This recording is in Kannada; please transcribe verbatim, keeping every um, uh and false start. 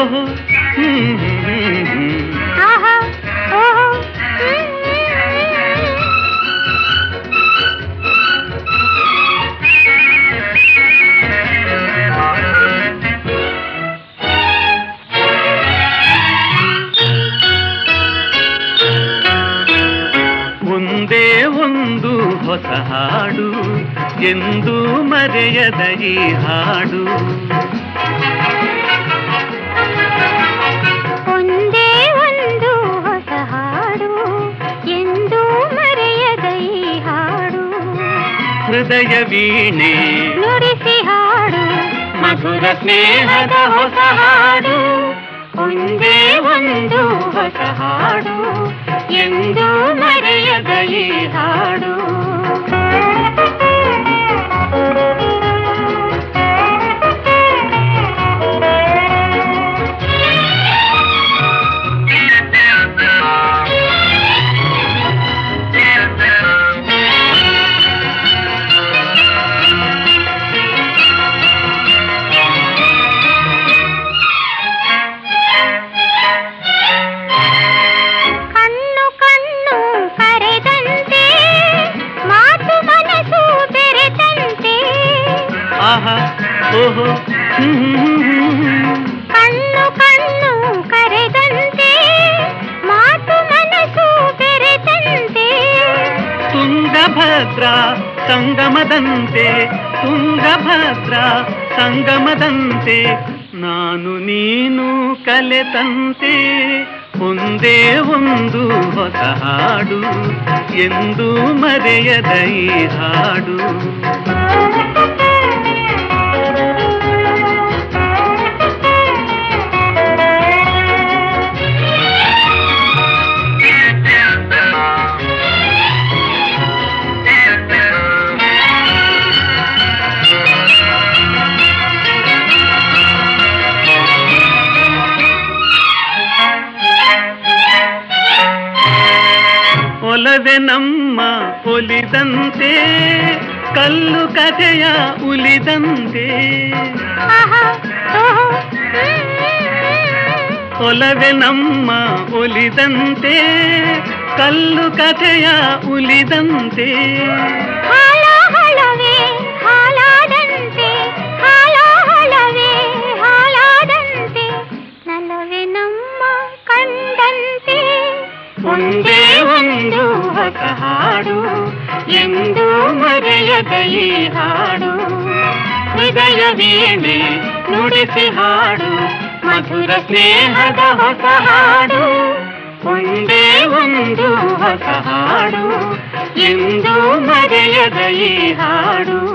ಓಹೋ ಆಹಾ ಓಹೋ ಒಂದೇ ಒಂದು ಹೊಸ ಹಾಡು ಎಂದು ಮರೆಯದ ಈ ಹಾಡು ಒಂದೇ ಒಂದು ಹೊಸ ಹಾಡು ಎಂದು ಮರೆಯದ ಈ ಹಾಡು ಹೃದಯ ವೀಣೆ ನುಡಿಸಿ ಹಾಡು ಮಧುರ ಸ್ನೇಹದ ಹೊಸ ಹಾಡು ಒಂದೇ ಒಂದು ಹೊಸ ಹಾಡು ಎಂದು ಮರೆಯದ ಈ ಹಾಡು ಆಹಾ ಓಹೋ ಕಣ್ಣು ಕಣ್ಣು ಕರೆದಂತೆ ಮಾತು ಮನಸ್ಸು ಬೆರೆತಂತೆ ತುಂಗಭದ್ರ ಸಂಗಮದಂತೆ ತುಂಗಭದ್ರ ಸಂಗಮದಂತೆ ನಾನು ನೀನು ಕಲೆತಂತೆ ಒಂದೇ ಒಂದು ಹೊಸ ಹಾಡು ಎಂದು ಮರೆಯದ ಈ ಹಾಡು ಒಲವೆ ನಮ್ಮ ಒಲಿದಂತೆ ಕಲ್ಲು ಕಥೆಯ ಉಲಿದಂತೆ ಒಲವೆ ನಮ್ಮ ಒಲಿದಂತೆ ಕಲ್ಲು ಕಥೆಯ ಉಲಿದಂತೆ ಹಾಳಾಹಳವೇ ಹಾಳಾದಂತೆ ಹಾಳಾಹಳವೇ ಹಾಳಾದಂತೆ ನಲವೇ ನಮ್ಮ ಕಂಡಂತೆ ಒಂದೇ ಒಂದು ಹೊಸ ಹಾಡು ಎಂದು ಮರೆಯದ ಈ ಹಾಡು ಹೃದಯ ವೀಣೆ ನುಡಿಸಿ ಹಾಡು ಮಧುರ ಸ್ನೇಹದ ಹೊಸ ಹಾಡು ಒಂದೇ ಒಂದು ಹೊಸ ಹಾಡು ಎಂದು ಮರೆಯದ ಈ ಹಾಡು